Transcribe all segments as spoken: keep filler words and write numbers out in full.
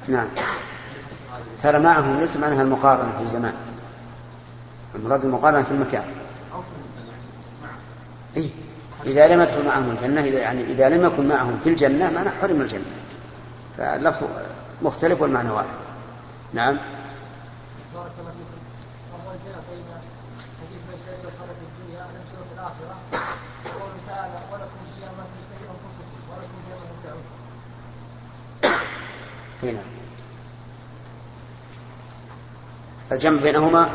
نعم. ترى معهم ليس معناها المقارنة في الزمان، المراد المقارنة في المكان. إيه؟ إذا لم يدخل معهم الجنة، إذا يعني إذا لم يكن معهم في الجنة معنى حرم الجنة، فاللفظ مختلف والمعنى واحد. نعم. هنا الجمع بينهما،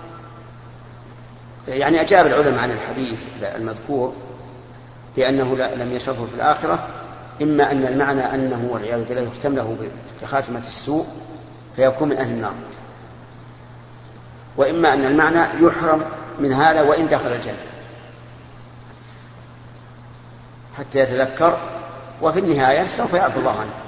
يعني أجاب العلماء عن الحديث المذكور بأنه لم يشرفه في الآخرة، إما أن المعنى أنه والعياذ بالله يختم له بخاتمة السوء فيكون من أهل النار، وإما أن المعنى يحرم من هذا وإن دخل الجنة حتى يتذكر، وفي النهاية سوف يعفو الله عنه.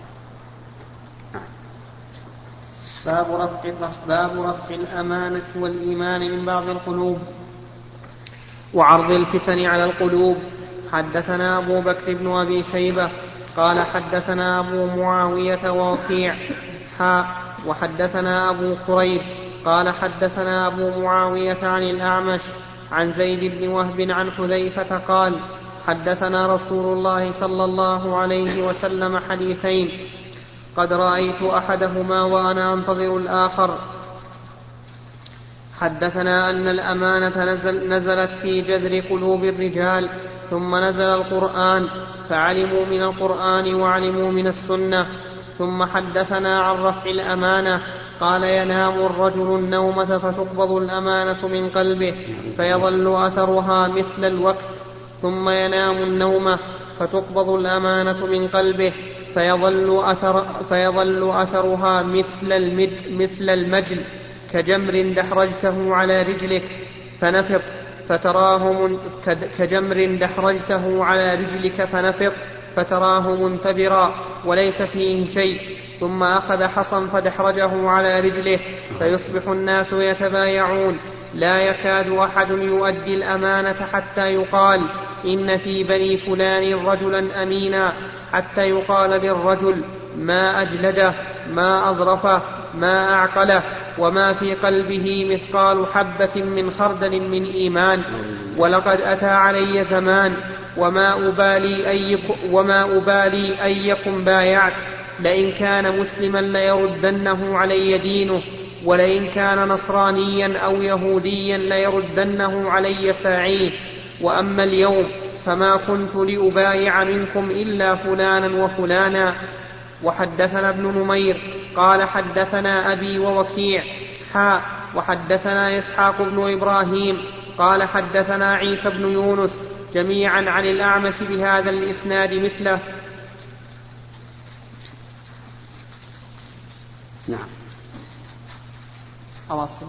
باب رفع, باب رفع الأمانة والإيمان من بعض القلوب وعرض الفتن على القلوب. حدثنا أبو بكر بن أبي شيبة قال حدثنا أبو معاوية ووكيع حاء وحدثنا أبو كريب قال حدثنا أبو معاوية عن الأعمش عن زيد بن وهب عن حذيفة قال حدثنا رسول الله صلى الله عليه وسلم حديثين قد رأيت أحدهما وأنا أنتظر الآخر. حدثنا أن الأمانة نزل نزلت في جذر قلوب الرجال ثم نزل القرآن فعلموا من القرآن وعلموا من السنة. ثم حدثنا عن رفع الأمانة قال ينام الرجل النومة فتقبض الأمانة من قلبه فيظل أثرها مثل الوقت، ثم ينام النومة فتقبض الأمانة من قلبه فيظل, أثر فيظل أثرها مثل, المد مثل المجل كجمر دحرجته على رجلك فنفط فتراه كجمر دحرجته على رجلك فنفط فتراه منتبرا وليس فيه شيء، ثم أخذ حصا فدحرجه على رجله فيصبح الناس يتبايعون لا يكاد أحد يؤدي الأمانة حتى يقال إن في بني فلان رجلا أمينا، حتى يقال للرجل ما أجلده ما أظرفه ما أعقله وما في قلبه مثقال حبة من خردل من إيمان. ولقد أتى علي زمان وما أبالي أيكم, وما أبالي أيكم بايعت، لئن كان مسلما ليردنه علي دينه، ولئن كان نصرانيا أو يهوديا ليردنه علي ساعيه، وأما اليوم فما كنت لأبايع منكم إلا فلانا وفلانا. وحدثنا ابن نمير قال حدثنا أبي ووكيع حاء وحدثنا إسحاق بن إبراهيم قال حدثنا عيسى بن يونس جميعا عن الأعمش بهذا الإسناد مثله. نعم. أواصل.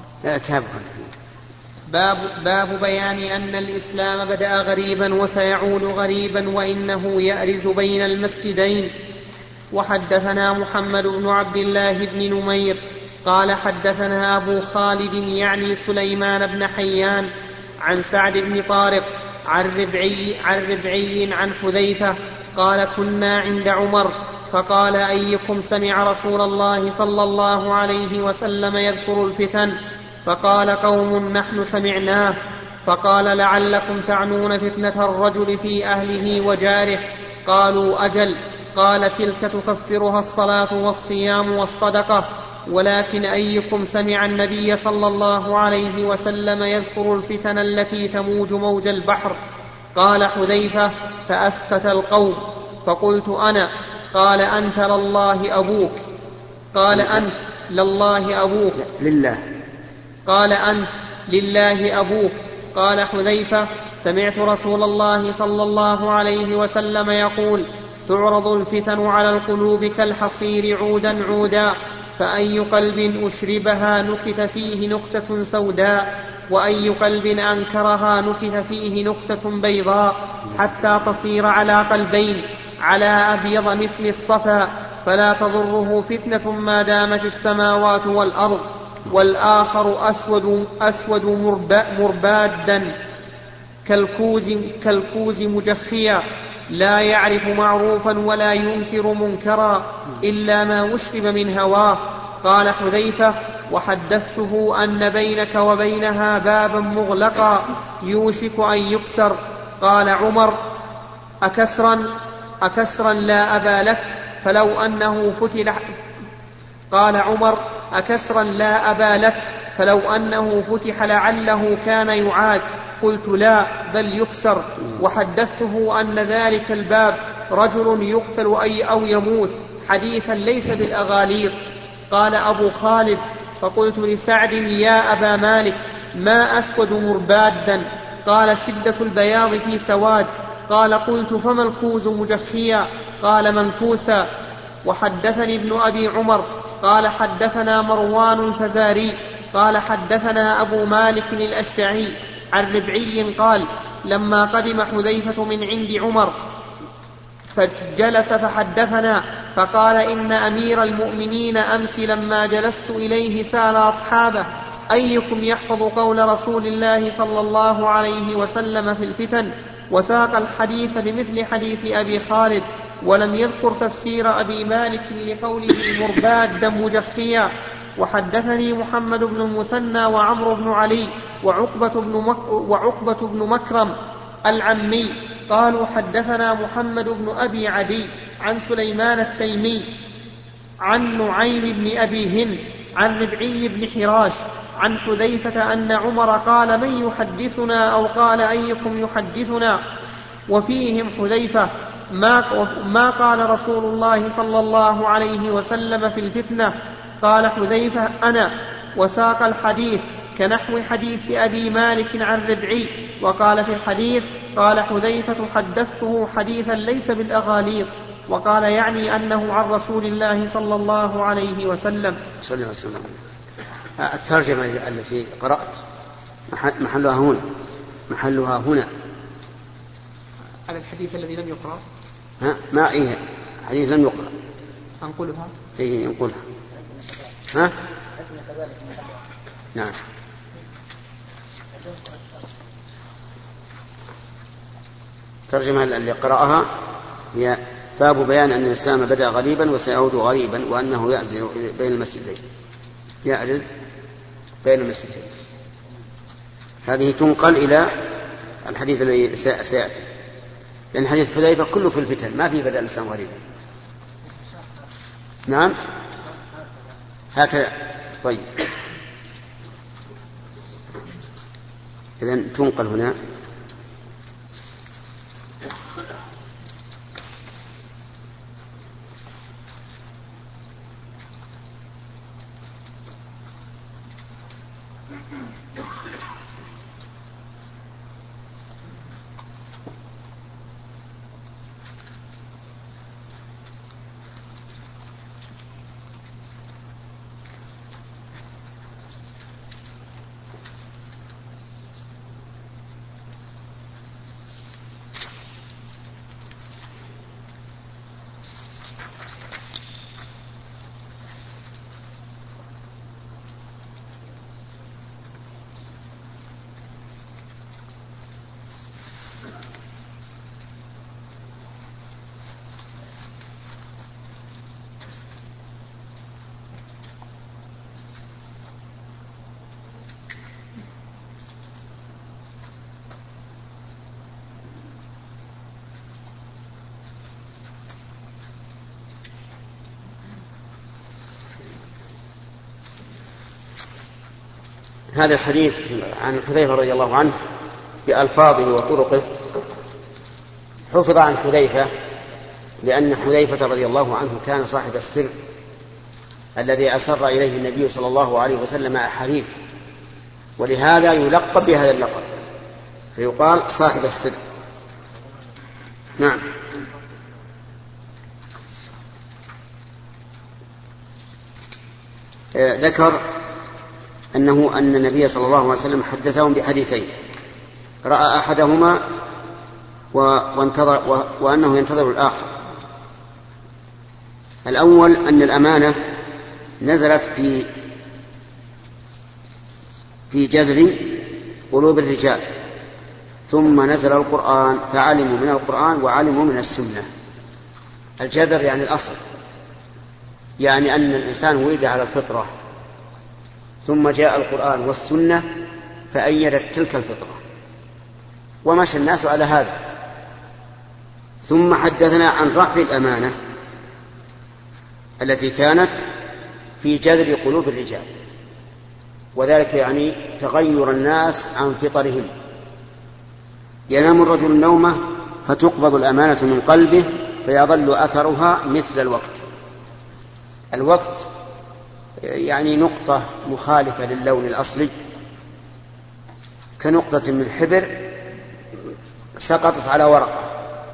باب, باب بيان أن الإسلام بدأ غريبا وسيعود غريبا وإنه يأرز بين المسجدين. وحدثنا محمد بن عبد الله بن نمير قال حدثنا أبو خالد يعني سليمان بن حيان عن سعد بن طارق عن ربعي عن, ربعي عن حذيفة قال كنا عند عمر فقال أيكم سمع رسول الله صلى الله عليه وسلم يذكر الفتن؟ فقال قوم نحن سمعناه. فقال لعلكم تعنون فتنة الرجل في أهله وجاره؟ قالوا أجل. قال تلك تكفرها الصلاة والصيام والصدقة، ولكن أيكم سمع النبي صلى الله عليه وسلم يذكر الفتن التي تموج موج البحر؟ قال حذيفة فأسكت القوم فقلت أنا. قال أنت لله أبوك. قال أنت لله أبوك لله. قال أنت لله أبوك. قال حذيفة سمعت رسول الله صلى الله عليه وسلم يقول تعرض الفتن على القلوب كالحصير عودا عودا، فأي قلب أشربها نكت فيه نكتة سوداء، وأي قلب أنكرها نكت فيه نكتة بيضاء، حتى تصير على قلبين على أبيض مثل الصفا، فلا تضره فتنة ما دامت السماوات والأرض. والآخر أسود, أسود مربادا كالكوز, كالكوز مجخيا، لا يعرف معروفا ولا ينكر منكرا إلا ما وشرب من هواه. قال حذيفة: وحدثته أن بينك وبينها بابا مغلقا يوشك أن يكسر. قال عمر: أكسرا أكسرا لا أبا لك فلو أنه فتح قال عمر: أكسرا لا أبا لك فلو أنه فتح لعله كان يعاد. قلت: لا بل يكسر. وحدثته أن ذلك الباب رجل يقتل أي أو يموت، حديثا ليس بالأغاليط. قال أبو خالد: فقلت لسعد: يا أبا مالك، ما أسود مربادا؟ قال: شدة البياض في سواد. قال: قلت: فما الكوز مجخيا؟ قال: منكوسا. وحدثني ابن أبي عمر قال: حدثنا مروان الفزاري قال: حدثنا أبو مالك الأشجعي عن ربعي قال: لما قدم حذيفة من عند عمر فجلس فحدثنا فقال: إن أمير المؤمنين أمس لما جلست إليه سأل أصحابه: أيكم يحفظ قول رسول الله صلى الله عليه وسلم في الفتن؟ وساق الحديث بمثل حديث أبي خالد، ولم يذكر تفسير أبي مالك لقوله مربادا مجخيا. وحدثني محمد بن المثنى وعمرو بن علي وعقبة بن, مك وعقبة بن مكرم العمي قالوا: حدثنا محمد بن أبي عدي عن سليمان التيمي عن نعيم بن أبي هند عن ربعي بن حراش عن حذيفة أن عمر قال: من يحدثنا؟ أو قال: أيكم يحدثنا؟ وفيهم حذيفة: ما, ما قال رسول الله صلى الله عليه وسلم في الفتنة؟ قال حذيفة: أنا. وساق الحديث كنحو حديث أبي مالك عن ربعي. وقال في الحديث: قال حذيفة: حدثته حديثا ليس بالأغاليط. وقال يعني أنه عن رسول الله صلى الله عليه وسلم. صلى الله عليه وسلم. الترجمة التي قرأت محلها هنا محلها هنا على الحديث الذي لم يقرأ. ها ما إيه حديث لم يقرأ أنقلها. إيه انقلها. ها نعم. الترجمة اللي قرأها هي: باب بيان أن الإسلام بدأ غريبا وسيعود غريبا وأنه يعرز بين المسجدين يعرز بين المسجدين. هذه تنقل إلى الحديث الذي سيأتي، لأن حديث حذيفة كله في الفتن، ما في بدأ الإسلام غريبا. نعم هكذا. طيب إذن تنقل هنا. هذا الحديث عن حذيفة رضي الله عنه بألفاظه وطرقه حفظ عن حذيفة لأن حذيفة رضي الله عنه كان صاحب السر الذي أسر إليه النبي صلى الله عليه وسلم أحاديث، ولهذا يلقب بهذا اللقب فيقال صاحب السر. نعم. ذكر أنه أن النبي صلى الله عليه وسلم حدثهم بحديثين: رأى أحدهما وانتظر وأنه ينتظر الآخر. الأول أن الأمانة نزلت في في جذر قلوب الرجال ثم نزل القرآن فعلموا من القرآن وعلموا من السنة. الجذر يعني الأصل، يعني أن الإنسان ولد على الفطرة ثم جاء القرآن والسنة فأيدت تلك الفطرة ومشى الناس على هذا. ثم حدثنا عن رفع الأمانة التي كانت في جذر قلوب الرجال، وذلك يعني تغير الناس عن فطرهم. ينام الرجل النومة فتقبض الأمانة من قلبه فيظل أثرها مثل الوقت. الوقت يعني نقطة مخالفة للون الأصلي كنقطة من حبر سقطت على ورقة.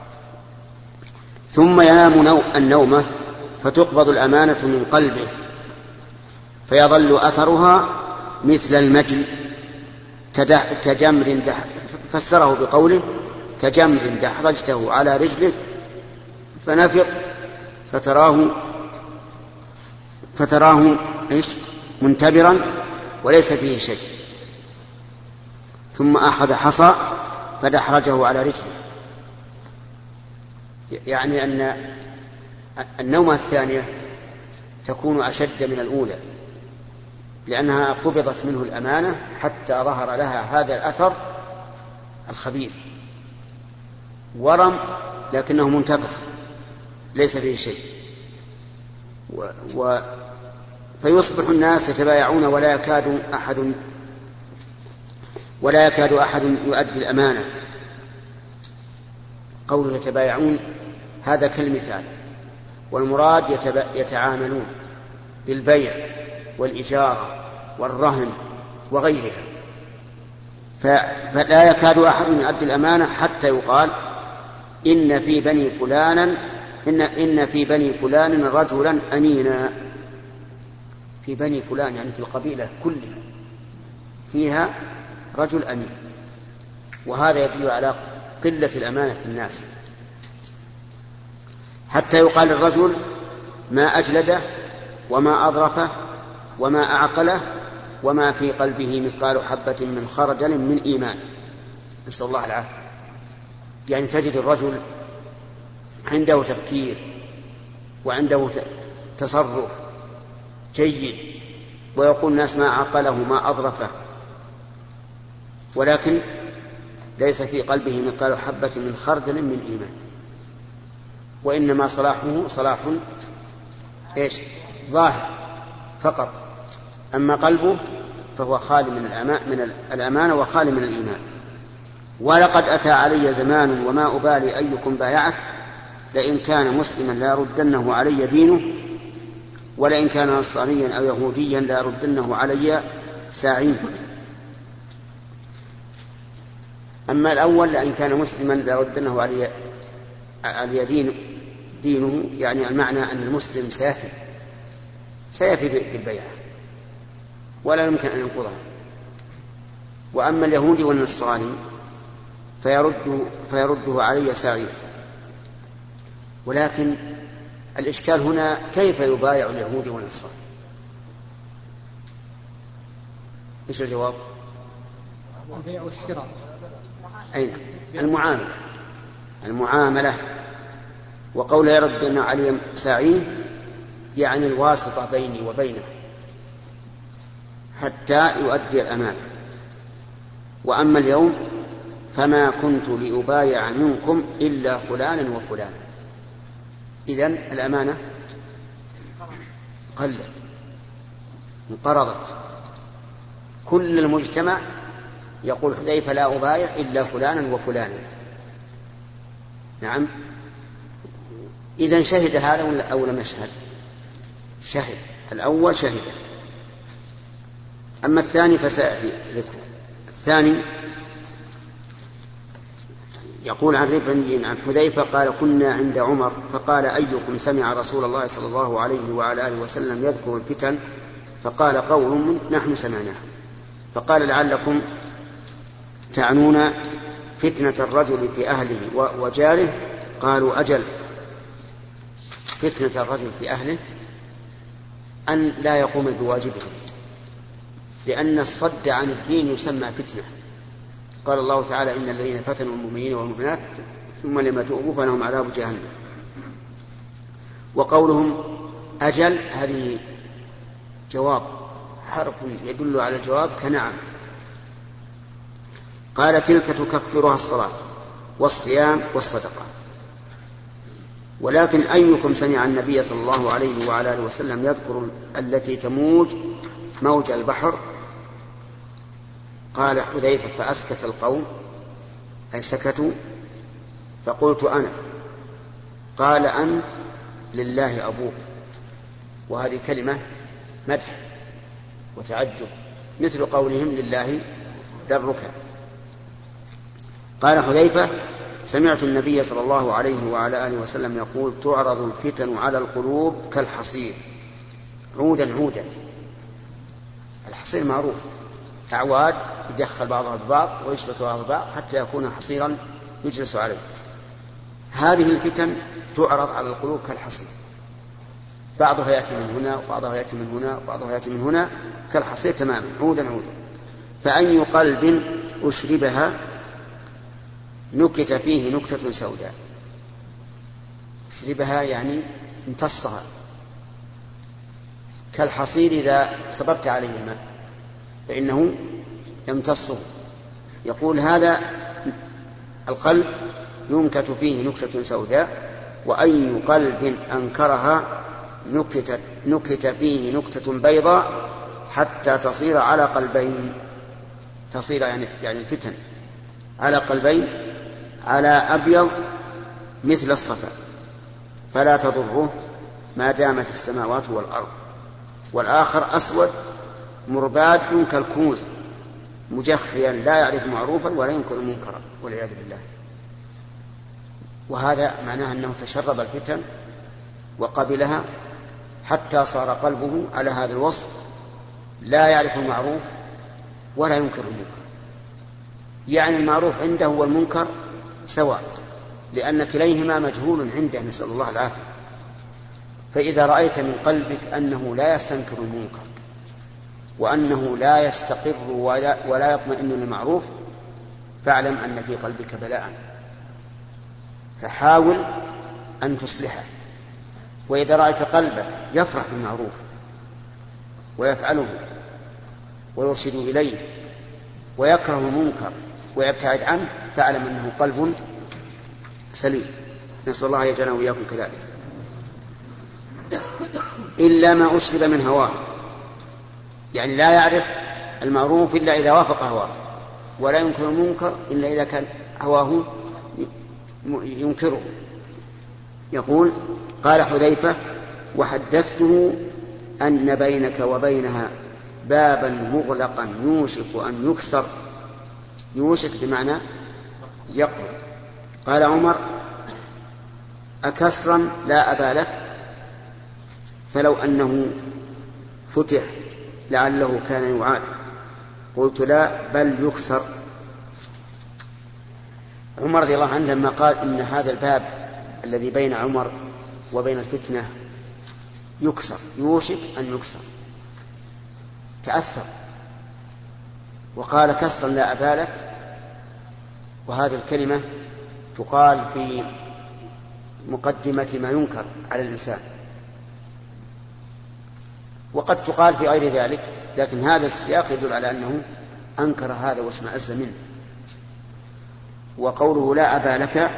ثم ينام النومة فتقبض الأمانة من قلبه فيظل أثرها مثل المجل كجمر دح، فسره بقوله كجمر دحرجته على رجله فنفط فتراه فتراه إيش منتبرا وليس فيه شيء، ثم أخذ حصى فدحرجه على رجله. يعني أن النومة الثانية تكون أشد من الأولى لأنها قبضت منه الأمانة حتى ظهر لها هذا الأثر الخبيث، ورم لكنه منتفخ ليس فيه شيء، و... و... فيصبح الناس يتبايعون ولا يكاد أحد ولا يكاد أحد يؤدي الأمانة. قوله يتبايعون هذا كالمثال، والمراد يتب... يتعاملون بالبيع والإجارة والرهن وغيرها، ف... فلا يكاد أحد يؤدي الأمانة حتى يقال إن في بني فلانا إن, إن في بني فلان رجلا أمينا. في بني فلان يعني في القبيلة كلها فيها رجل أمين، وهذا يدل على قلة الأمانة في الناس، حتى يقال الرجل ما أجلده وما أظرفه وما أعقله وما في قلبه مثقال حبة من خردل من إيمان. نسأل الله العافية. يعني تجد الرجل عنده تفكير وعنده تصرف جيد ويقول الناس ما عقله ما أظرفه، ولكن ليس في قلبه مثقال حبة من خردل من إيمان، وإنما صلاحه صلاح إيش ظاهر فقط، أما قلبه فهو خالي من من الأمانة وخالي من الإيمان. ولقد أتى علي زمان وما أبالي أيكم بايعت لئن كان مسلما لا يردنه علي دينه ولئن كان نصرانيا أو يهوديا لا يردنه علي ساعين. أما الأول لئن كان مسلما لا يردنه علي, علي دينه, دينه يعني المعنى أن المسلم سيفي سيفي بالبيعة ولا يمكن أن ينقضها. وأما اليهودي والنصراني فيرد فيرده علي ساعين. ولكن الإشكال هنا كيف يبايع اليهودي والنصراني؟ إيش الجواب؟ البيع والشراء. أين المعاملة المعاملة وقول يردن علي ساعين يعني الواسطة بيني وبينه حتى يؤدي الأمانة. وأما اليوم فما كنت لأبايع منكم إلا فلانا وفلانا. إذن الأمانة قلت انقرضت. كل المجتمع يقول حذيفة لا أبايع إلا فلانا وفلانا. نعم. إذن شهد هذا أو لم يشهد؟ شهد. الأول شهد. أما الثاني فسيأتي ذكره. الثاني يقول عن ربعي عن حذيفة قال كنا عند عمر فقال أيكم سمع رسول الله صلى الله عليه وعلى آله وسلم يذكر الفتن؟ فقال قوم نحن سمعناه. فقال لعلكم تعنون فتنة الرجل في أهله وجاره؟ قالوا أجل. فتنة الرجل في أهله أن لا يقوم بواجبه، لأن الصد عن الدين يسمى فتنة. قال الله تعالى إن الذين فتنوا المؤمنين والمؤمنات ثم لم يتوبوا فلهم عذاب جهنم. وقولهم أجل هذه جواب، حرف يدل على الجواب كنعم. قال تلك تكفرها الصلاة والصيام والصدقة. ولكن أيكم سمع النبي صلى الله عليه وعلى آله وسلم يذكر التي تموج موج البحر؟ قال حذيفة فأسكت القوم، أي سكتوا، فقلت أنا. قال أنت لله أبوك. وهذه كلمة مدح وتعجب، مثل قولهم لله درك. قال حذيفة سمعت النبي صلى الله عليه وعلى آله وسلم يقول تعرض الفتن على القلوب كالحصير عودا عودا. الحصير معروف، أعواد يدخل بعضها ببعض ويشبك بعضها ببعض حتى يكون حصيرا يجلس عليه. هذه الفتن تعرض على القلوب كالحصير، بعضها يأتي من هنا وبعضها يأتي من هنا وبعضها يأتي من هنا كالحصير تماما عودا عودا. فأي قلب أشربها نكت فيه نكتة سوداء. أشربها يعني امتصها، كالحصير إذا صببت عليه الماء فإنه يمتصه. يقول هذا القلب ينكت فيه نكتة سوداء، وأي قلب أنكرها نكت, نكت فيه نكتة بيضاء حتى تصير على قلبين. تصير يعني, يعني الفتن على قلبين، على أبيض مثل الصفا فلا تضره ما دامت السماوات والأرض، والآخر أسود مرباد كالكوز مجخيا لا يعرف معروفا ولا ينكر منكرا والعياذ بالله. وهذا معناه أنه تشرب الفتن وقبلها حتى صار قلبه على هذا الوصف، لا يعرف المعروف ولا ينكر المنكر. يعني المعروف عنده والمنكر سواء، لأن كليهما مجهول عنده، نسأل الله العافية. فإذا رأيت من قلبك أنه لا يستنكر المنكر وأنه لا يستقر ولا, ولا يطمئن للمعروف فاعلم أن في قلبك بلاء، فحاول أن تصلحه. وإذا رأيت قلبك يفرح بالمعروف ويفعله ويرشد إليه ويكره المنكر ويبتعد عنه فاعلم أنه قلب سليم، نسأل الله يجعلنا وإياكم كذلك. إلا ما أشرب من هواه، يعني لا يعرف المعروف إلا إذا وافق هواه، ولا ينكر المنكر إلا إذا كان هواه ينكره. يقول قال حذيفة وحدثته أن بينك وبينها بابا مغلقا يوشك أن يكسر. يوشك بمعنى يقرب. قال عمر أكسرا لا أبا لك، فلو أنه فتح لعله كان يعاد. قلت لا بل يكسر. عمر رضي الله عنه لما قال إن هذا الباب الذي بين عمر وبين الفتنة يكسر، يوشك أن يكسر، تأثر وقال كسرا لا أبا لك. وهذه الكلمة تقال في مقدمة ما ينكر على الإنسان، وقد تقال في غير ذلك، لكن هذا السياق يدل على أنه أنكر هذا واشمأز منه. وقوله لا أبا لك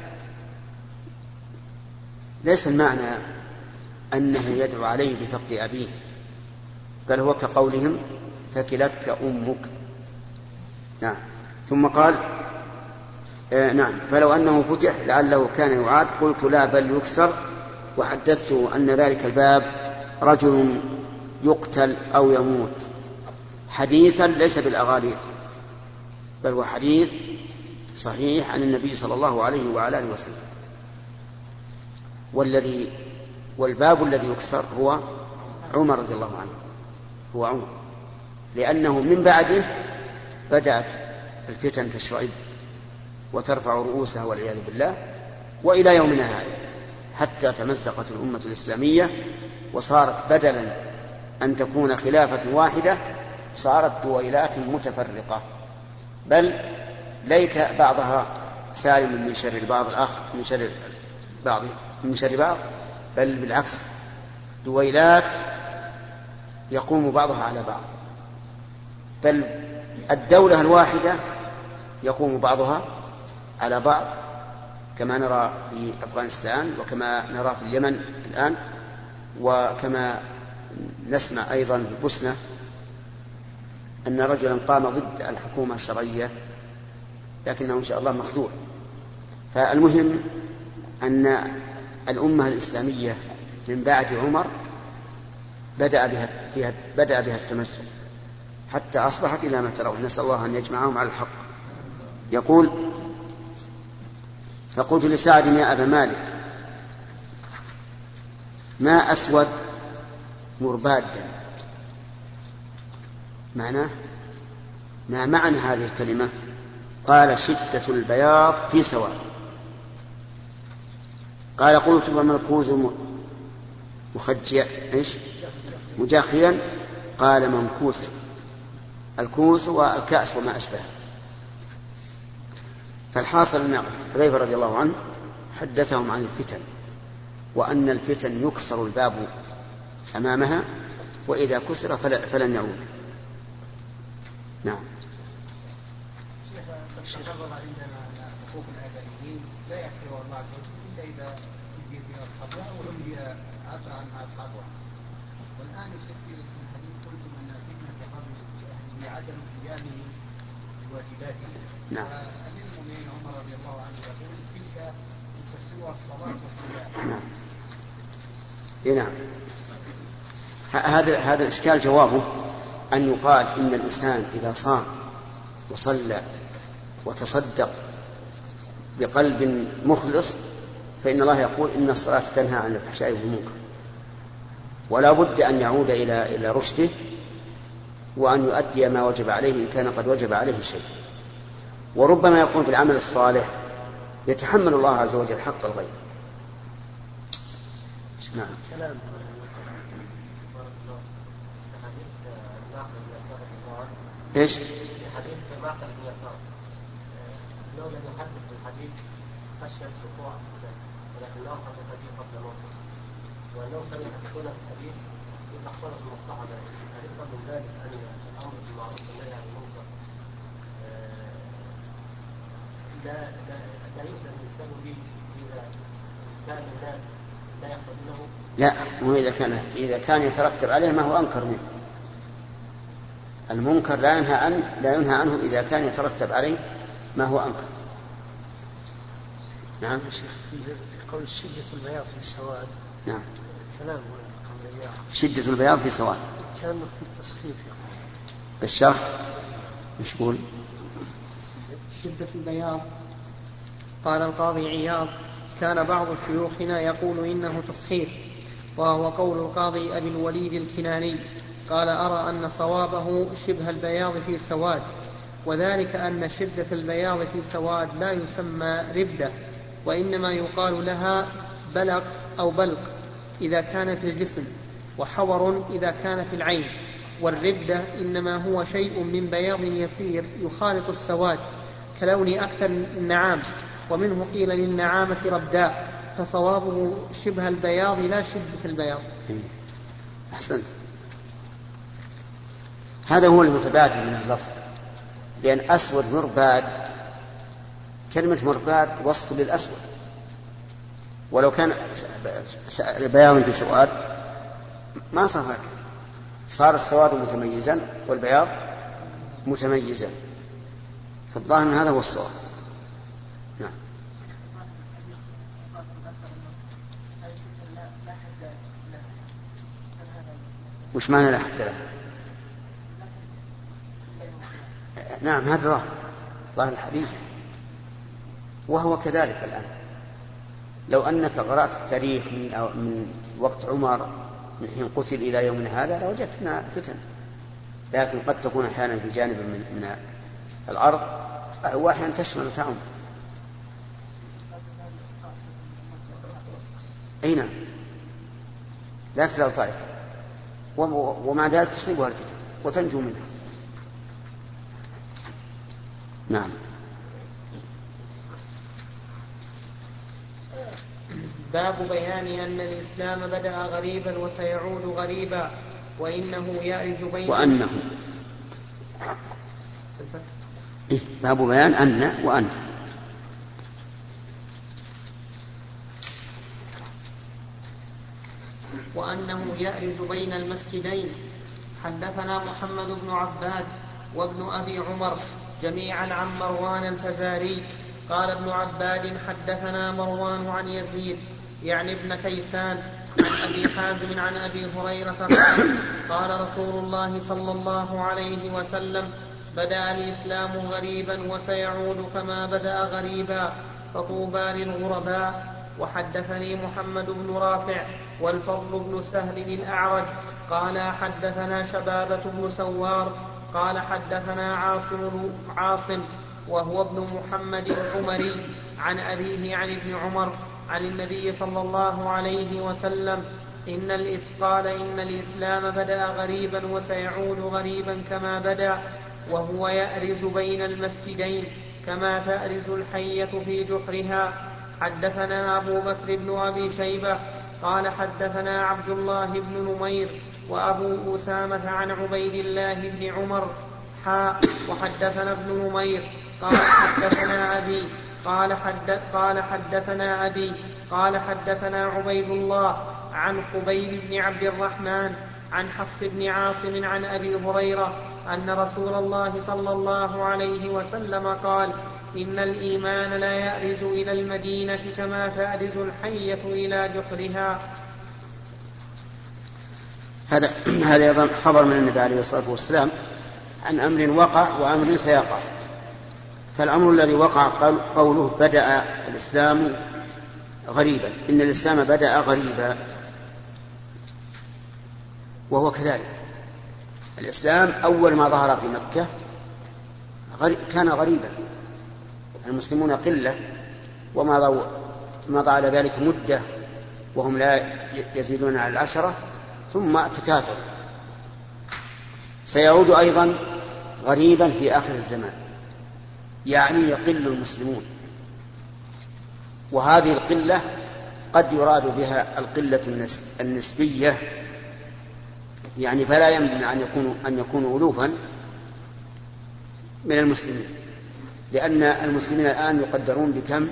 ليس المعنى أنه يدعو عليه بفقد أبيه، بل هو كقولهم ثكلتك أمك. نعم. ثم قال آه نعم فلو أنه فتح لعله كان يعاد. قلت لا بل يكسر. وحدثته أن ذلك الباب رجل يقتل أو يموت، حديثا ليس بالأغاليط بل هو حديث صحيح عن النبي صلى الله عليه وعلى آله وسلم. والذي والباب الذي يكسر هو عمر رضي الله عنه، هو عمر، لأنه من بعده بدأت الفتن تشرعب وترفع رؤوسها والعياذ بالله، وإلى يومنا هذا حتى تمزقت الأمة الإسلامية وصارت بدلا أن تكون خلافة واحدة صارت دويلات متفرقة، بل ليت بعضها سالم من شر البعض الآخر من شر بعض من شر بعض، بل بالعكس، دويلات يقوم بعضها على بعض، بل الدولة الواحدة يقوم بعضها على بعض، كما نرى في أفغانستان وكما نرى في اليمن الآن، وكما نسمع أيضا في بوسنة أن رجلا قام ضد الحكومة الشرعية لكنه إن شاء الله مخذول. فالمهم أن الأمة الإسلامية من بعد عمر بدأ بها, فيها بدأ بها التمسك حتى أصبحت إلى ما ترون، نسأل الله أن يجمعهم على الحق. يقول: فقلت لسعد يا أبا مالك ما أسود مربادا، معناه ما معنى هذه الكلمة؟ قال: شدة البياض في سواد. قال: قلت: وما الكوز مخجع إيش مجاخيا؟ قال: منكوسا. الكوس والكأس وما أشبه. فالحاصل أن حذيفة رضي الله عنه حدثهم عن الفتن، وأن الفتن يكسر الباب أمامها، وإذا كسر فلن يعود. نعم. شيخ تقرر عندنا أن حقوق الآدميين لا يحفظها الله عز وجل إلا إذا أدي بها أصحابها وأولي عفى عنها أصحابها. والآن يصير في الحديث قلتم أن فتنة الرجل بأهله عدم قيامه بواجباته. نعم. فأمير المؤمنين عمر رضي الله عنه يقول تلك تفسيرها الصلاة والصيام. نعم. نعم. هذا هذا الإشكال جوابه أن يقال إن الإنسان إذا صام وصلى وتصدق بقلب مخلص فإن الله يقول إن الصلاة تنهى عن الفحشاء والمنكر، ولا بد أن يعود إلى إلى رشده وأن يؤدي ما وجب عليه إن كان قد وجب عليه شيء. وربما يكون في العمل الصالح يتحمل الله عز وجل حق الغير. نعم. كلام ايش؟ في حديث معقل بن يسار انه لم يحدث بالحديث خشيه وقوع ولكنه حدث الحديث قبل موته، وانه سمع تكون في الحديث اذا اختلط المصلحه هل يفهم من ذلك ان الامر بالمعروف والنهي عن المنكر لا لا لا يؤذن الانسان به اذا كان الناس لا يقبلونه؟ لا، وإذا كان إذا كان يترتب عليه ما هو أنكر منه. المنكر لا ينهى عنه لا ينهى عنه إذا كان يترتب عليه ما هو أنكر. نعم. في قول شدة البياض في السواد. نعم. كلام شدة البياض في سواد كان في التصحيف بالشرح مش يقول شدة البياض. قال القاضي عياض: كان بعض شيوخنا يقول إنه تصحيف، وهو قول القاضي أبي الوليد الكناني. قال: أرى أن صوابه شبه البياض في سواد، وذلك أن شدة البياض في سواد لا يسمى ردة، وإنما يقال لها بلق أو بلق إذا كان في الجسم، وحور إذا كان في العين. والردة إنما هو شيء من بياض يسير يخالط السواد كلون أكثر النعام، ومنه قيل للنعامة رداء، فصوابه شبه البياض لا شدة البياض. أحسنت. هذا هو المتبادل من اللفظ، لأن أسود مرباد، كلمة مرباد وصف للأسود، ولو كان بياض في سواد ما صار هكذا، صار السواد متميزا والبياض متميزا، فالظاهر أن هذا هو الصواب. نعم. وش معنى لا حد لها؟ نعم، هذا ظاهر ظاهر الحديث، وهو كذلك الآن. لو أنك قرأت التاريخ من, من وقت عمر من حين قتل إلى يومنا هذا لوجدتنا فتن، لكن قد تكون أحيانا بجانب من, من الأرض، وأحيانا تشمل تعم. أي نعم، لا تزال طائفة ومع ذلك تصيبها الفتن وتنجو منها. نعم. باب بيان أن الإسلام بدأ غريبا وسيعود غريبا وإنه يأرز بين وأنه إيه باب بيان أن وأن وأنه يأرز بين المسجدين. حدثنا محمد بن عباد وابن أبي عمر جميعا عن مروان الفزاري قال ابن عباد حدثنا مروان عن يزيد يعني ابن كيسان عن أبي حازم عن أبي هريرة قال قال رسول الله صلى الله عليه وسلم بدأ الإسلام غريبا وسيعود كما بدأ غريبا فطوبى للغرباء. وحدثني محمد بن رافع والفضل بن سهل الأعرج قال حدثنا شبابة بن سوار قال حدثنا عاصم, عاصم وهو ابن محمد العمري عن أبيه عن ابن عمر عن النبي صلى الله عليه وسلم إن الإسقال إن الإسلام بدأ غريبا وسيعود غريبا كما بدأ وهو يأرز بين المسجدين كما تأرز الحية في جحرها. حدثنا أبو بكر بن أبي شيبة قال حدثنا عبد الله بن نمير وأبو أسامة عن عبيد الله بن عمر حاء وحدثنا ابن نمير قال حدثنا أبي قال, حدث قال حدثنا أبي قال حدثنا عبيد الله عن خبيب بن عبد الرحمن عن حفص بن عاصم عن أبي هريرة أن رسول الله صلى الله عليه وسلم قال إن الإيمان لا يأرز إلى المدينة كما تأرز الحية إلى جحرها. هذا هذا أيضا خبر من النبي عليه الصلاة والسلام عن أمر وقع وأمر سيقع. فالأمر الذي وقع قوله بدأ الإسلام غريبا إن الإسلام بدأ غريبا وهو كذلك. الإسلام أول ما ظهر في مكة كان غريبا المسلمون قلة وما مضى على ذلك مدة وهم لا يزيدون على العشرة ثم تكاثر. سيعود أيضا غريبا في آخر الزمان يعني يقل المسلمون وهذه القلة قد يراد بها القلة النسبية يعني فلا يمنع أن يكونوا, أن يكونوا ألوفا من المسلمين لأن المسلمين الآن يقدرون بكم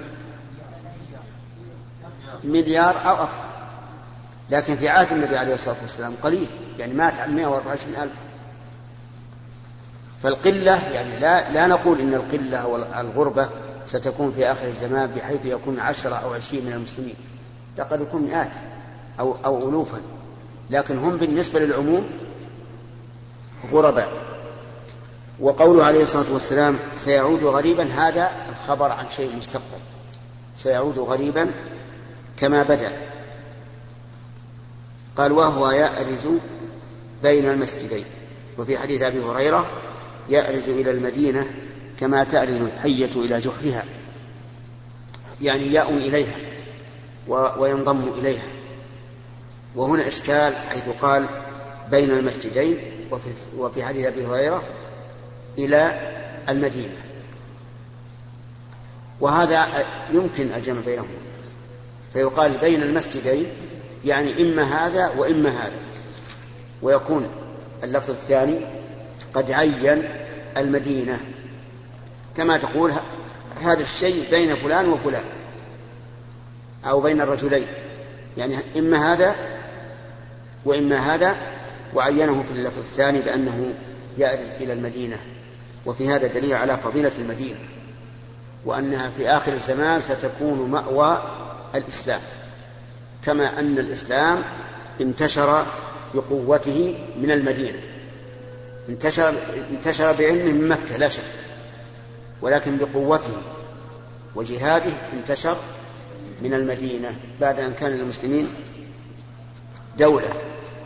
مليار أو أكثر لكن في عهد النبي عليه الصلاة والسلام قليل يعني مات عن مئة وأربعة وعشرين ألف. فالقلة يعني لا, لا نقول إن القلة أو الغربة ستكون في آخر الزمان بحيث يكون عشرة أو عشرين من المسلمين لقد يكون مئات أو, أو ألوفا لكن هم بالنسبة للعموم غرباء. وقوله عليه الصلاة والسلام سيعود غريبا هذا الخبر عن شيء مستقبل سيعود غريبا كما بدأ. قال وهو يأرز بين المسجدين. وفي حديث أبي هريرة يأرز إلى المدينة كما تأرز الحية إلى جحرها يعني يأوي إليها وينضم إليها. وهنا إشكال حيث قال بين المسجدين وفي حديث أبي هريرة إلى المدينة وهذا يمكن الجمع بينهما فيقال بين المسجدين يعني إما هذا وإما هذا ويكون اللفظ الثاني قد عين المدينة كما تقول هذا الشيء بين فلان وفلان أو بين الرجلين يعني إما هذا وإما هذا وعينه في اللفظ الثاني بأنه يأرز إلى المدينة. وفي هذا دليل على فضيلة المدينة وأنها في آخر الزمان ستكون مأوى الإسلام كما أن الإسلام انتشر بقوته من المدينة انتشر, انتشر بعلمه من مكة لا شك ولكن بقوته وجهاده انتشر من المدينة بعد أن كان للمسلمين دولة.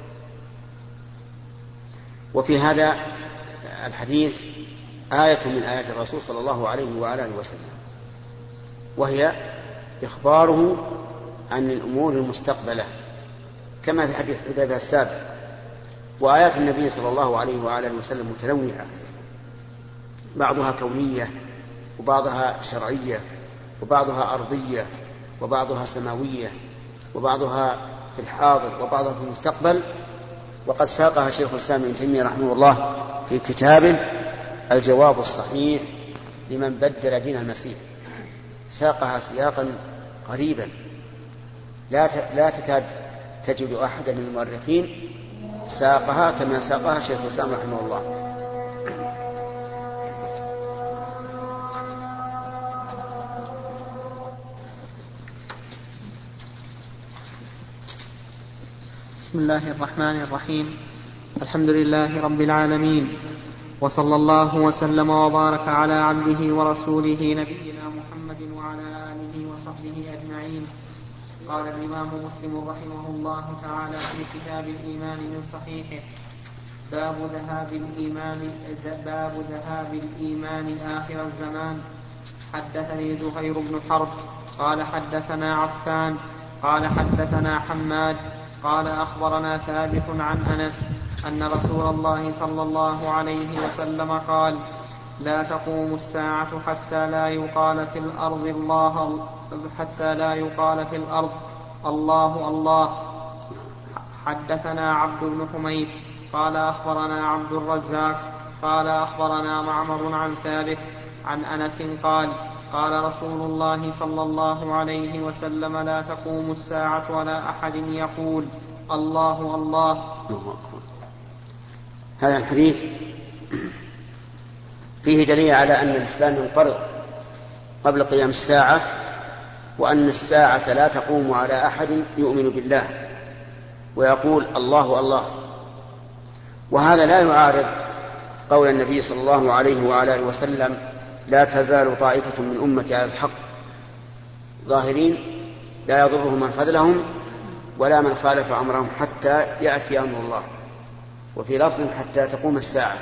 وفي هذا الحديث آية من آيات الرسول صلى الله عليه وآله وسلم وهي إخباره عن الأمور المستقبلة كما في حديث حذيفة السابق. وآيات النبي صلى الله عليه وآله وسلم متنوعة بعضها كونية وبعضها شرعية وبعضها أرضية وبعضها سماوية وبعضها في الحاضر وبعضها في المستقبل، وقد ساقها شيخ الإسلام ابن تيمية رحمه الله في كتابه الجواب الصحيح لمن بدل دين المسيح. ساقها سياقا غريبا لا لا تكاد تجد أحدا من المؤرخين ساقها كما ساقها شيخ الإسلام رحمه الله. بسم الله الرحمن الرحيم. الحمد لله رب العالمين، وصلى الله وسلم وبارك على عبده ورسوله نبينا محمد وعلى آله وصحبه أجمعين. قال الإمام مسلم رحمه الله تعالى في كتاب الإيمان من صحيحه: باب ذهاب الإيمان باب ذهاب الإيمان آخر الزمان. حدثني زهير بن حرب قال حدثنا عفان قال حدثنا حماد قال أخبرنا ثابت عن أنس أن رسول الله صلى الله عليه وسلم قال: لا تقوم الساعة حتى لا يقال في الأرض الله حتى لا يقال في الأرض الله الله. حدثنا عبد بن حميد قال أخبرنا عبد الرزاق قال أخبرنا معمر عن ثابت عن أنس قال: قال رسول الله صلى الله عليه وسلم: لا تقوم الساعة ولا أحد يقول الله الله. هذا الحديث فيه دليل على أن الإسلام ينقرض قبل قيام الساعة، وأن الساعة لا تقوم على أحد يؤمن بالله ويقول الله الله. وهذا لا يعارض قول النبي صلى الله عليه وعلى آله وسلم: لا تزال طائفة من أمتي على الحق ظاهرين لا يضرهم من خذلهم ولا من خالف أمرهم حتى يأتي أمر الله. وفي لفظ حتى تقوم الساعة.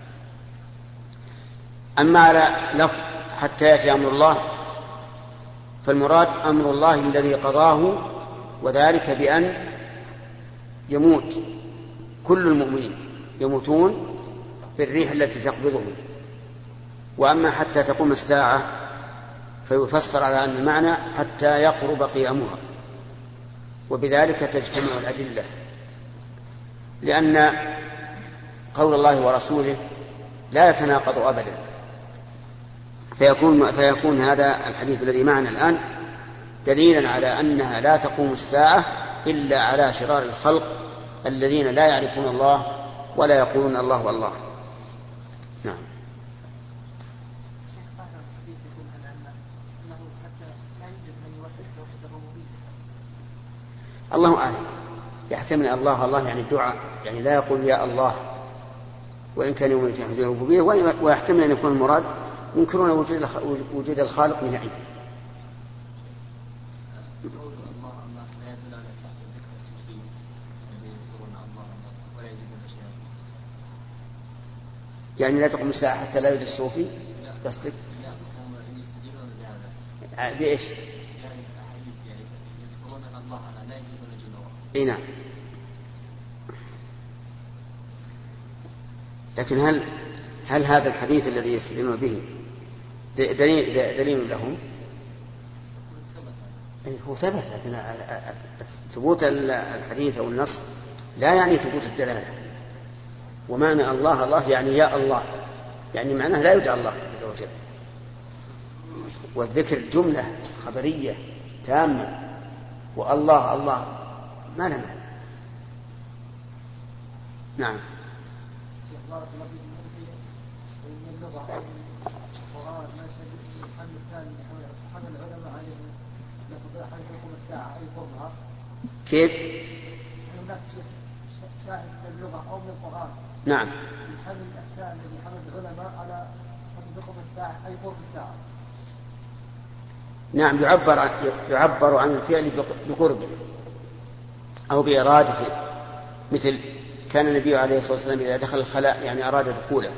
أما على لفظ حتى يأتي أمر الله فالمراد أمر الله الذي قضاه، وذلك بأن يموت كل المؤمنين، يموتون بالريح التي تقبضهم. وأما حتى تقوم الساعة فيفسر على أن المعنى حتى يقرب قيامها، وبذلك تجتمع الأدلة، لأن قول الله ورسوله لا يتناقض أبدا. فيكون, فيكون هذا الحديث الذي معنا الآن دليلا على أنها لا تقوم الساعة إلا على شرار الخلق الذين لا يعرفون الله ولا يقولون الله والله. نعم. الله أعلم، يحتمل الله الله يعني الدعاء، يعني لا يقول يا الله وإن كان يوم يتحدث الربوبية، ويحتمل أن يكون المراد ينكرون وجود الخالق نهائيا. يعني لا تقوم الساعة حتى لا يوجد الصوفي قصدك؟ بإيش؟ اي نعم. لكن هل هل هذا الحديث الذي يستدلون به دليل, دليل لهم؟ هو ثبت، لكن ثبوت الحديث أو النص لا يعني ثبوت الدلالة. ومعنى الله الله يعني يا الله، يعني معناه لا يدعى الله عز وجل. والذكر جملة خبرية تامة، والله الله ما له معنى. نعم. كيف؟ شاهد من اللغة أو من القرآن. نعم. الحمل الثاني الذي حمل العلماء على أن تقوم الساعة أي قرب الساعة. نعم، يعبر عن يعبر عن الفعل بقربه أو بإرادته، مثل كان النبي عليه الصلاة والسلام إذا دخل الخلاء يعني أراد دخوله،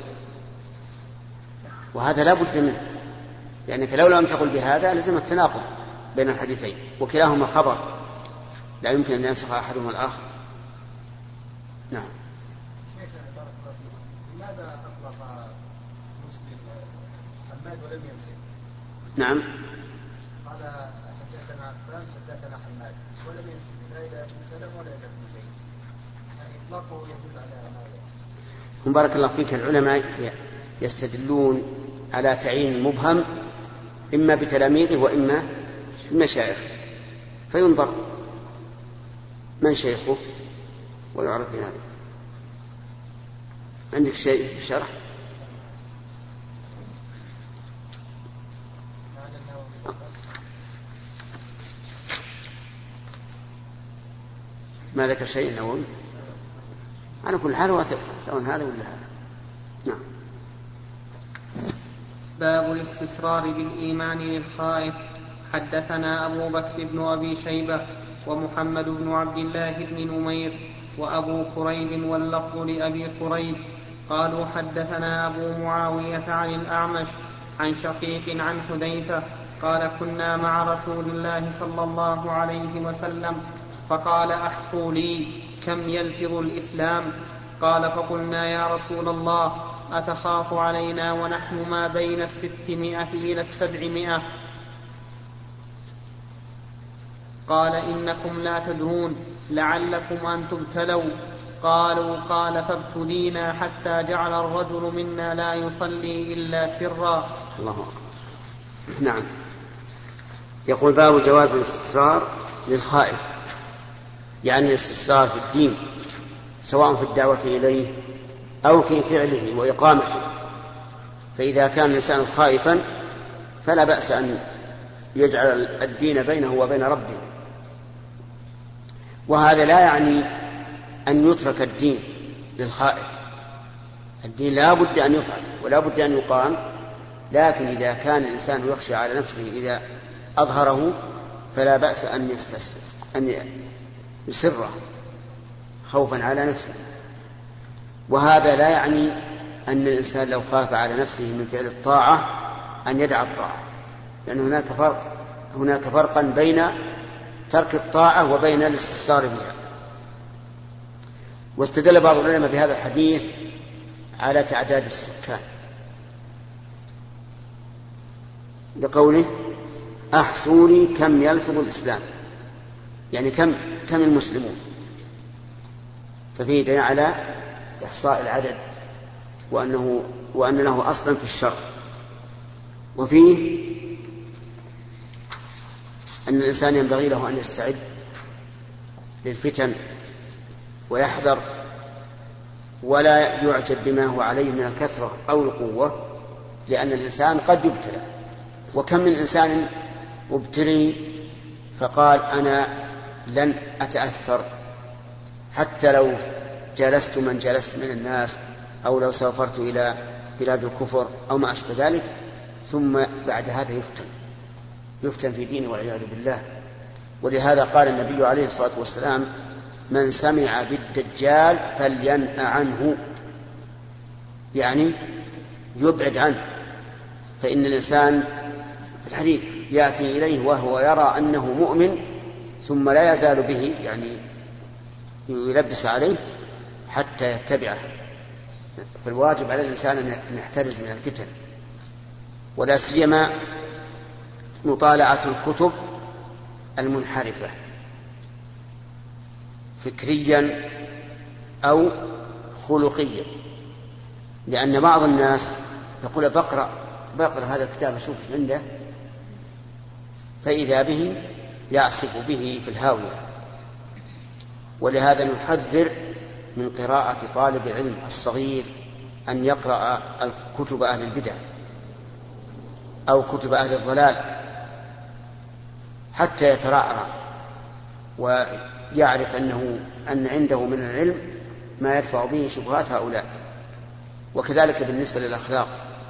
وهذا لا بد منه، لأنك لو لم تقل بهذا لزم التناقض بين الحديثين، وكلاهما خبر لا يمكن أن ينسخ أحدهما الآخر. نعم. شيخنا بارك الله فيك، لماذا أطلق مسلم حماد ولم ينسب؟ نعم. قال حدثنا عفان حدثنا حماد ولم ينسب لا الى ابن سلمة ولا الى ابن زيد، يعني اطلاقه يدل على ماذا؟ بارك الله فيك. العلماء يستدلون على تعيين مبهم إما بتلاميذه وإما بمشايخ، فينظر من شيخه ويعرف بهذا. عندك شيء في الشرح؟ ما ذكر شيء النووي على كل حال هو تقرأ سواء هذا ولا هذا. نعم. باب الاستسرار بالإيمان للخائف. حدثنا أبو بكر بن أبي شيبة ومحمد بن عبد الله بن نمير وأبو كريب واللفظ لأبي كريب قالوا حدثنا أبو معاوية عن الأعمش عن شقيق عن حذيفة قال كنا مع رسول الله صلى الله عليه وسلم فقال أحصوا لي كم يلفظ الإسلام؟ قال فقلنا يا رسول الله أتخاف علينا ونحن ما بين الستمائة إلى السبعمائة؟ قال إنكم لا تدرون لعلكم أن تبتلوا. قالوا قال فابتلينا حتى جعل الرجل منا لا يصلي إلا سرا. الله أكبر. نعم. يقول باب جواز الاستسرار للخائف، يعني الاستسرار في الدين سواء في الدعوة إليه أو في فعله وإقامته. فإذا كان الإنسان خائفا فلا بأس أن يجعل الدين بينه وبين ربه، وهذا لا يعني أن يترك الدين للخائف. الدين لا بد أن يفعل ولا بد أن يقام، لكن إذا كان الإنسان يخشى على نفسه إذا أظهره فلا بأس أن يستسر أن يسره خوفا على نفسه. وهذا لا يعني أن الإنسان لو خاف على نفسه من فعل الطاعة أن يدع الطاعة، لأن هناك فرق هناك فرقا بين ترك الطاعة وبين الاستسرار بها. واستدل بعض العلماء بهذا الحديث على تعداد السكان بقوله أحصوا لي كم يلفظ الإسلام، يعني كم كم المسلمون، ففيه دليل على إحصاء العدد وأنه وأن له أصلا في الشرع. وفيه أن الإنسان ينبغي له أن يستعد للفتن ويحذر ولا يعجب بما هو عليه من الكثرة أو القوة، لأن الإنسان قد يبتلى. وكم من إنسان مبتلي فقال أنا لن أتأثر حتى لو جلست من جلست من الناس أو لو سافرت إلى بلاد الكفر أو ما أشبه ذلك، ثم بعد هذا يفتن يفتن في دينه والعياذ بالله. ولهذا قال النبي عليه الصلاة والسلام من سمع بالدجال فلينأ عنه، يعني يبعد عنه. فإن الإنسان في الحديث يأتي إليه وهو يرى أنه مؤمن ثم لا يزال به، يعني يلبس عليه حتى يتبعه. فالواجب على الإنسان أن يحترز من الفتن، ولا سيما مطالعة الكتب المنحرفة فكريا أو خلقيا، لأن بعض الناس يقول بقرأ بقرأ هذا الكتاب أشوف ايش عنده، فإذا به يعصف به في الهاوية. ولهذا نحذر من قراءة طالب العلم الصغير أن يقرأ كتب أهل البدع أو كتب أهل الضلال حتى يترعرع ويعرف أنه أن عنده من العلم ما يدفع به شبهات هؤلاء. وكذلك بالنسبة للأخلاق،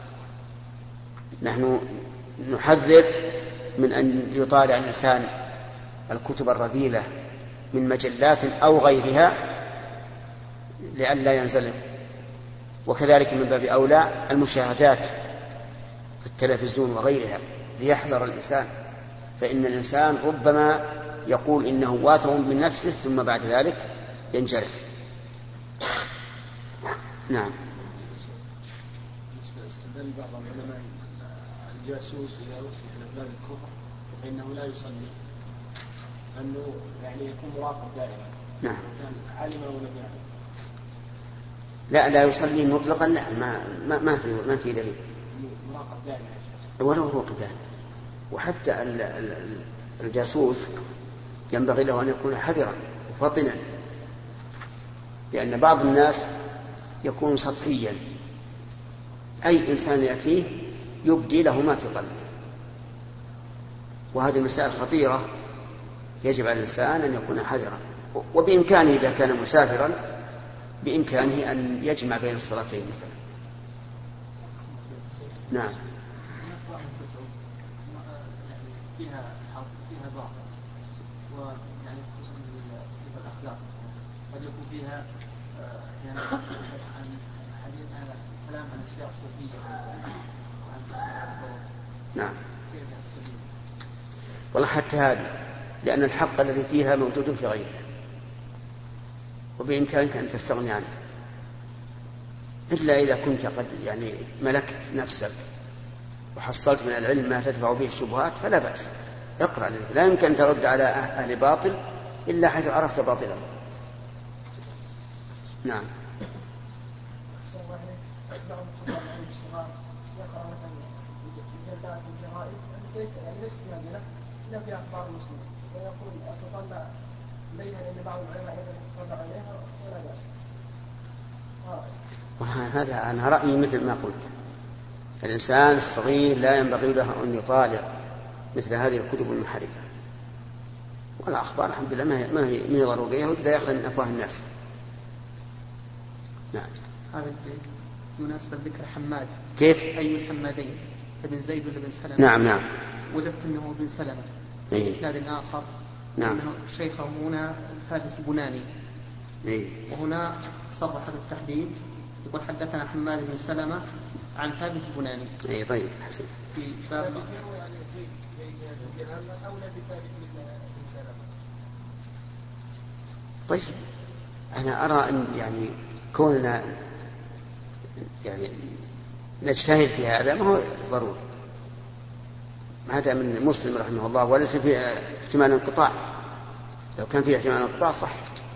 نحن نحذر من أن يطالع الإنسان الكتب الرذيلة من مجلات أو غيرها لئلا ينزلق. وكذلك من باب أولى المشاهدات في التلفزيون وغيرها ليحذر الإنسان، فإن الإنسان ربما يقول إنه واثق من نفسه ثم بعد ذلك ينجرف. نعم. استدل بعض العلماء الجاسوس إذا وصل إلى بلاد الكفر فإنه لا يصلي أنه يعني يكون مراقب دائما. نعم. علم أو لم يعلم. لا لا يصلي مطلقا، لا ما ما ما في ما في دليل. مراقب دائما. ولو هو كذلك. وحتى الجاسوس ينبغي له أن يكون حذرا وفطنا، لأن بعض الناس يكون سطحيا، أي إنسان يأتيه يبدي له ما في قلبه، وهذه المسائل خطيرة يجب على الإنسان أن يكون حذرا. وبإمكانه إذا كان مسافرا بإمكانه أن يجمع بين الصلاتين مثلا. نعم. فيها حق فيها ضعف، ويعني خصوصا في الأخلاق قد يكون فيها يعني عن حديث كلام عن أشياء صوفية وعن. نعم. كيف السبيل؟ والله حتى هذه، لأن الحق الذي فيها موجود في غيره، وبإمكانك أن تستغني عنه، إلا إذا كنت قد يعني ملكت نفسك وحصلت من العلم ما تدفع به الشبهات فلا بأس، اقرأ. لا يمكن أن ترد على أهل باطل إلا حيث عرفت باطلا. نعم. إذا في أخبار المسلمين ويقول أتطلع إليها لأن بعض العلماء يتطلع إليها ولا بأس. هذا أنا رأيي مثل ما قلت، الإنسان الصغير لا ينبغي له أن يطالع مثل هذه الكتب المنحرفة، والأخبار الحمد لله ما هي من ضرورية وإذا يخلى من أفواه الناس. نعم. هذا بمناسبة ذكر حماد. كيف؟ أي الحمادين، ابن زيد ولا ابن سلمة؟ نعم نعم. وجدت أنه ابن سلمة في إيه؟ إسناد آخر. نعم. أنه شيخه هنا ثابت البناني. إيه؟ وهنا صرح بالتحديد، يقول حدثنا حماد بن سلمة عن ثابت البناني. إيه طيب حسن. في باب يعني زيد زيد بن أولى بثابت بن سلمة. طيب أنا أرى أن يعني كوننا يعني نجتهد في هذا ما هو ضروري، هذا من مسلم رحمه الله، وليس في احتمال انقطاع. لو كان في احتمال انقطاع صح.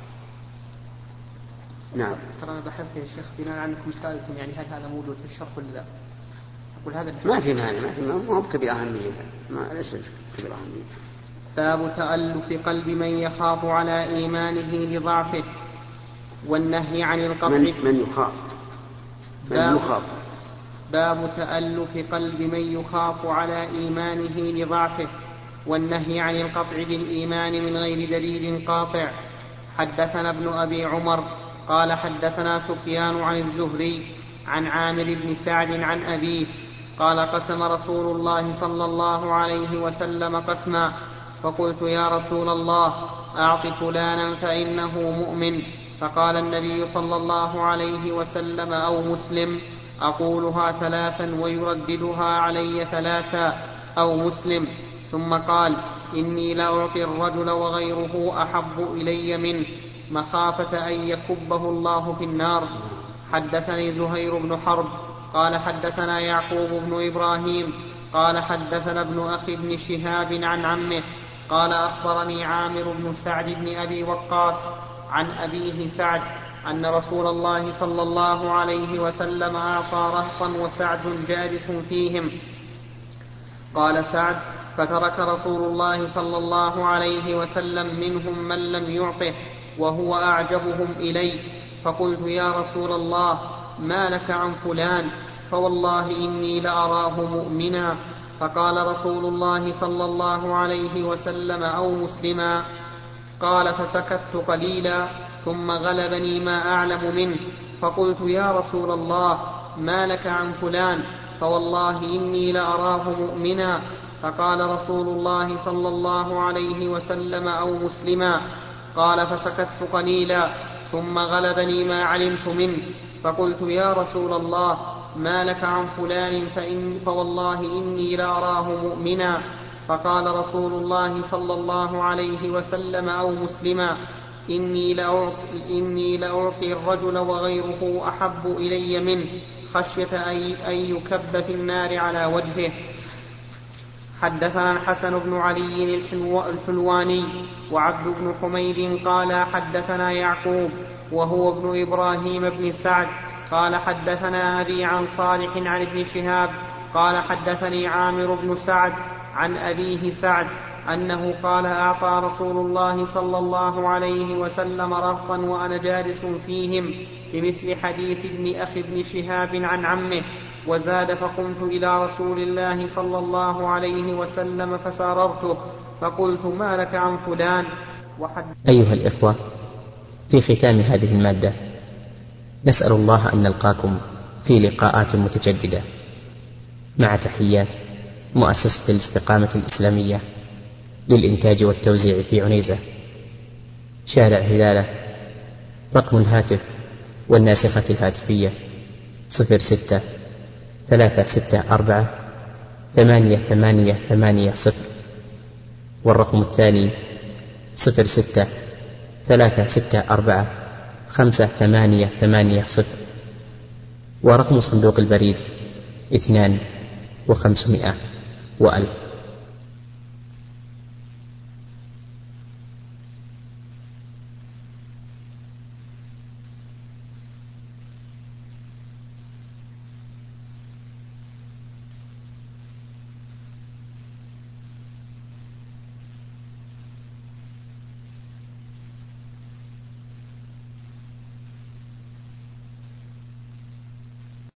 نعم. ترى أنا بحثت يا شيخ بناء عنكم سألتم يعني هل هذا موجود في الشرح ولا لا؟ أقول هذا ما في مانع، ما في ما هو بكبير أهمية، ما ليس كبير أهمية. باب تألف قلب من يخاف على إيمانه لضعفه والنهي عن القطع. من, من يخاف من باب, يخاف باب تألف قلب من يخاف على إيمانه لضعفه والنهي عن القطع بالإيمان من غير دليل قاطع. حدثنا ابن أبي عمر قال حدثنا سفيان عن الزهري عن عامر بن سعد عن أبيه قال قسم رسول الله صلى الله عليه وسلم قسما فقلت يا رسول الله أعط فلانا فإنه مؤمن، فقال النبي صلى الله عليه وسلم أو مسلم. أقولها ثلاثا ويرددها علي ثلاثا أو مسلم. ثم قال إني لأعطي الرجل وغيره أحب إلي منه مخافة أن يكبه الله في النار. حدثني زهير بن حرب قال حدثنا يعقوب بن إبراهيم قال حدثنا ابن أخي بن شهاب عن عمه قال أخبرني عامر بن سعد بن أبي وقاص عن أبيه سعد أن رسول الله صلى الله عليه وسلم أعطى رهطا وسعد جالس فيهم. قال سعد فترك رسول الله صلى الله عليه وسلم منهم من لم يعطه وهو أعجبهم إلي، فقلت يا رسول الله ما لك عن فلان؟ فوالله إني لأراه مؤمنا. فقال رسول الله صلى الله عليه وسلم أو مسلما. قال فسكت قليلا ثم غلبني ما أعلم منه، فقلت يا رسول الله ما لك عن فلان؟ فوالله إني لأراه مؤمنا. فقال رسول الله صلى الله عليه وسلم أو مسلما. قال فسكت قليلا ثم غلبني ما علمت منه، فقلت يا رسول الله ما لك عن فلان؟ فإن فوالله إني لأراه مؤمنا. فقال رسول الله صلى الله عليه وسلم أو مسلما إني لأعطي, إني لأعطي الرجل وغيره أحب إلي منه خشية أن يكب في النار على وجهه. حدثنا الحسن بن علي الحلواني وعبد بن حميد قال حدثنا يعقوب وهو ابن إبراهيم بن سعد قال حدثنا أبي عن صالح عن ابن شهاب قال حدثني عامر بن سعد عن أبيه سعد أنه قال أعطى رسول الله صلى الله عليه وسلم رهطا وأنا جالس فيهم بمثل حديث ابن أخي ابن شهاب عن عمه، وزاد فقمت إلى رسول الله صلى الله عليه وسلم فساررته فقلت ما لك عن فلان. أيها الإخوة، في ختام هذه المادة نسأل الله أن نلقاكم في لقاءات متجددة، مع تحيات مؤسسة الاستقامة الإسلامية للإنتاج والتوزيع في عنيزة، شارع هلالة. رقم الهاتف والناسخة الهاتفية صفر ستة ثلاثة ستة أربعة ثمانية ثمانية ثمانية صفر، والرقم الثاني صفر ستة ثلاثة ستة أربعة خمسة ثمانية ثمانية صفر، ورقم صندوق البريد اثنان وخمسمائة وألف.